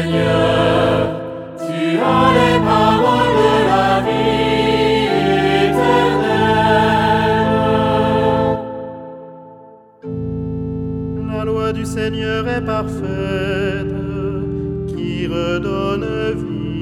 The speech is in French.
Seigneur, tu as les paroles de la vie éternelle. La loi du Seigneur est parfaite, qui redonne vie.